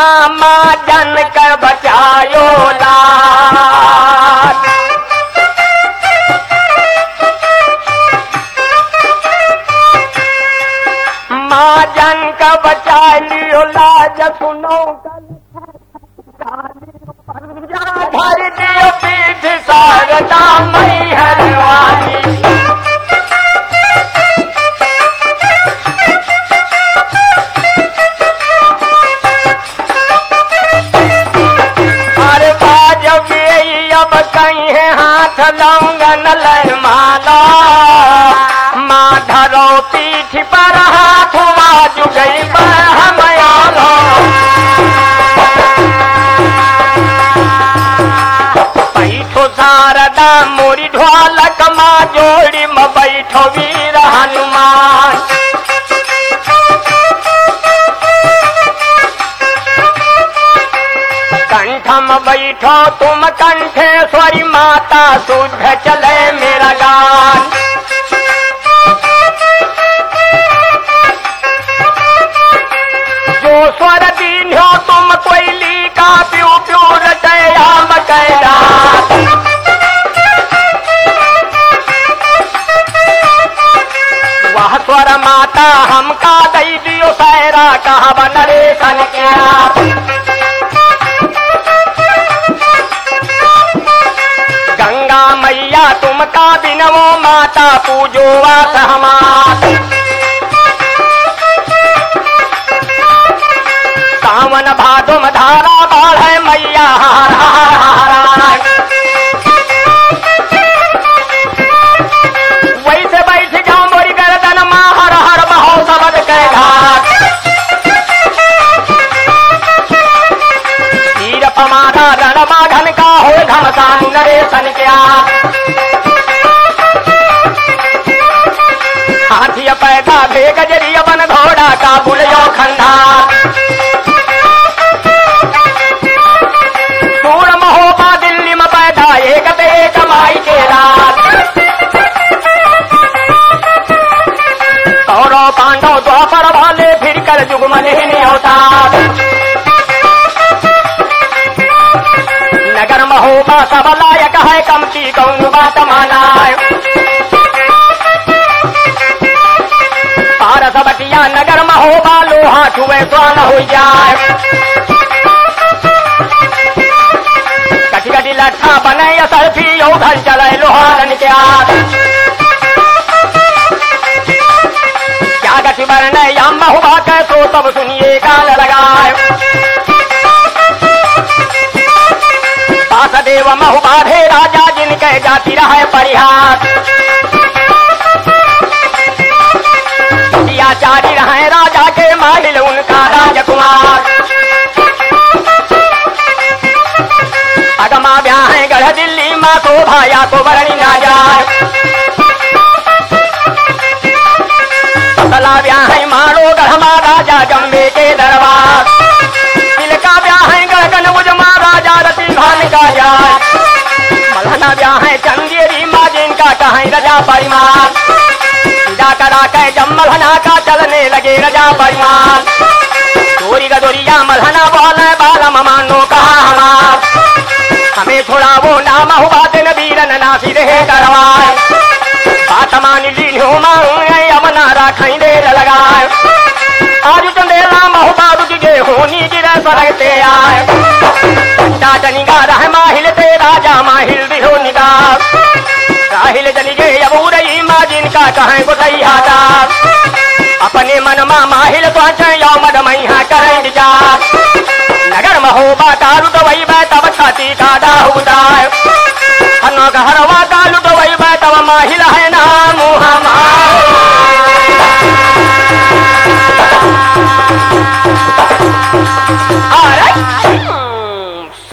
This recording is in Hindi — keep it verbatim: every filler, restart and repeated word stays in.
माँ जन कर बचायो लाज। माँ जन का बचा लियो लाज सुनो भर दियो पीठ शारदा मई हरवानी। अरे बाजब यही अब कहीं है हाथ लौंगन लय माला। माँ धरो पीठ पर हाथ बाजू गई बहमयालो। बैठो शारदा मोरी ढोलक माँ जोड़ी में बैठो वीर हनुमान। कंठम बैठो तुम कंठेश्वरी माता शुद्ध चले मेरा गान। जो स्वर दीन्यो तुम कोयली का प्यू प्यू रचयाम कैरा। वह स्वर माता हमका दई दियो सैरा कहा बनरे सन क्या। गंगा मैया तुमका बिनवो माता पूजो असहमात। सावन भादो में धारा बाढ़ मैया हार हार हार। वैसे बैठ जाओ मोरी गर्दन माँ हर हर बहो सबद के घाट। तीर पमारा रण माघन का हो घमसान नरेशन क्या। हाथी पैदा भे गजरी बन घोड़ा का बुलियो खंडा। सूर महोबा दिल्ली में पैदा एक पे कमाई के रात। कौरव पांडव द्वापर वाले फिर कर जुगमन ही अवतार। नगर महोबा सब लायक है कमती कौन बात माना। पारस बटिया नगर महोबा लोहा छुए स्वान हो जाए। कटी कटी लट्ठा बने सर्फी उधर चले लोहारन के आग। क्या गति बरने या महुआ के तो सब सुनिए गाल लगाए। वासुदेव महुबाधे राजा जिनके जाति रहे परिहार। आचार्य रहे राजा के माहिल उनका राजकुमार। अगमा ब्याह है गढ़ दिल्ली माँ तो भाया को बरणी ना जाए। सला ब्याह है मारो गढ़मा राजा जम्बे के दरबार। तिलका ब्याह है गढ़ मुझ माँ राजा रति भान का जाए। मलहना ब्याह है चंदेरी माँ जिनका कहें रजा परिमार। करा के जब मलहना का चलने लगे रजा परिमार। चोरी गदोरिया मलहना बोले बालम मानो कहा हमार। हमें छोड़ा वो नाम हुआ दिन वीरन नासी रहे करवाए। बात मान ली हो मांगे अमना राखें देर लगाए। आज चंदेला महुबा रुक गे होनी गिरे सरगते आए। चाचनी गा रह माहिल ते राजा माहिल दिहो निगाह। राहिल जली गे अब रही माँ जिनका कहें गुटई हजार। अपने मन माँ माहिल सोचे यो मद मैया करें विचार। नगर महोबा दारू तो वही तब